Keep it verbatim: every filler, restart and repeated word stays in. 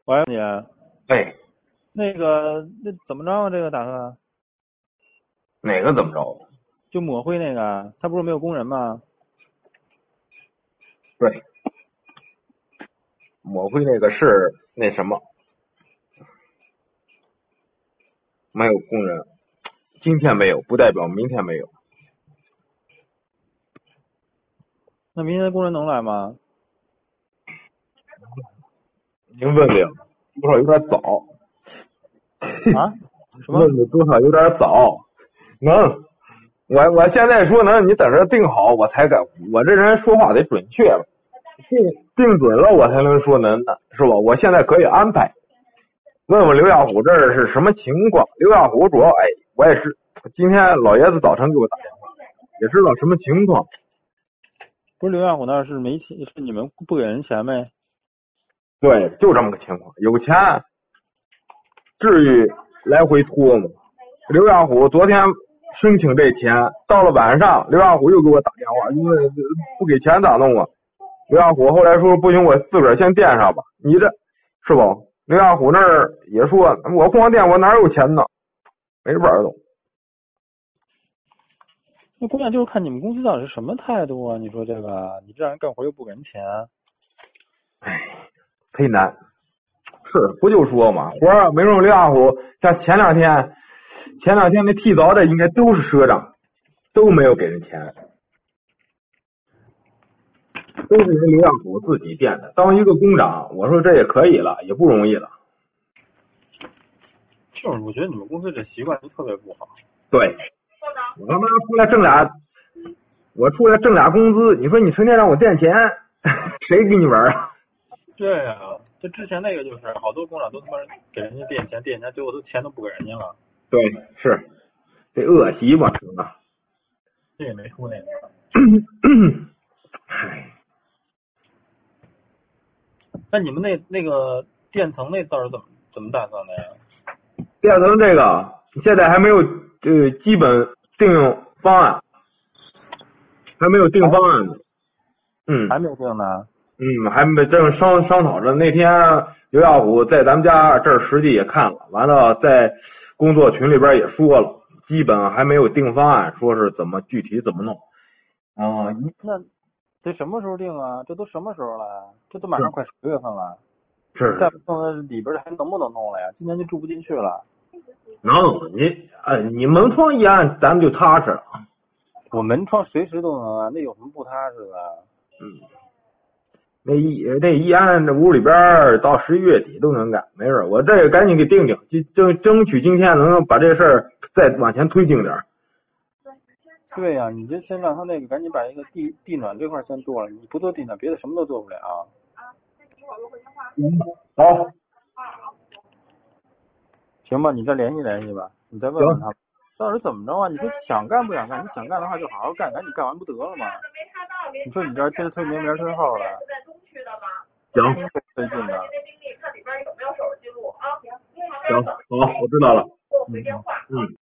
喂，你哎， 那个那怎么着啊？这个打算哪个怎么着？ 就抹灰那个，他不是没有工人吗？ 对，抹灰那个是那什么，没有工人，今天没有，不代表明天没有。 那明天工人能来吗？ 您问的多少有点早， 啊？什么？ 问的多少有点早。能，我我现在说能，你等着定好我才敢。我这人说话得准确了，定定准了我才能说能的，是吧？我现在可以安排。问问刘亚虎这儿是什么情况？刘亚虎主要哎，我也是，今天老爷子早晨给我打电话，也知道什么情况。 不是刘亚虎那儿是没钱，是你们不给人钱呗？ 对，就这么个情况。有钱，至于来回拖吗？刘亚虎昨天申请这钱，到了晚上，刘亚虎又给我打电话，因为不给钱咋弄啊？刘亚虎后来说不行，我自个儿先垫上吧。你这是不？刘亚虎那儿也说，我光垫我哪有钱呢？没法儿动。 那关键就是看你们公司到底是什么态度啊？你说这个，你这让人干活又不给人钱， 唉，忒难。是不就说嘛，活儿没用刘亚虎，像前两天，前两天那替早的应该都是赊账，都没有给人钱。都是人刘亚虎自己垫的。当一个工长，我说这也可以了，也不容易了。 就是我觉得你们公司这习惯就特别不好。 对，我他妈出来挣俩，我出来挣俩工资，你说你成天让我垫钱，谁跟你玩啊？ 对呀、啊，这之前那个就是好多工厂都他妈给人家垫钱，垫钱，最后都钱都不给人家了， 对，是这恶习嘛，是吧？ 这也没出那个。 唉， 那你们那那个垫层那到底怎么怎么打算的呀？ 变成这个现在还没有呃基本定方案，还没有定方案呢。嗯还没有定呢。 嗯，还没正商商讨着。那天刘亚虎在咱们家这儿实地也看了，完了在工作群里边也说了，基本还没有定方案，说是怎么具体怎么弄。啊、呃， 那这什么时候定啊？这都什么时候了？这都马上快十月份了，再不是是弄里边的还能不能弄了呀？今年就住不进去了。 能你呃你门窗一安，咱们就踏实了。 我门窗随时都能啊，那有什么不踏实的？ 嗯，那一那一安，这屋里边到十一月底都能干，没事。我这个赶紧给定定，争争取今天能把这事儿再往前推进点。 对呀、啊，你就先让他那个赶紧把一个地地暖这块先做了，你不做地暖，别的什么都做不了。 嗯，好， 行吧，你再联系联系吧，你再问问他，到底怎么着啊？你说想干不想干？你想干的话就好好干，赶紧干完不得了吗？你说你这今儿推明，明儿推后的， 行费劲的。 行，好，我知道了。 嗯。 嗯。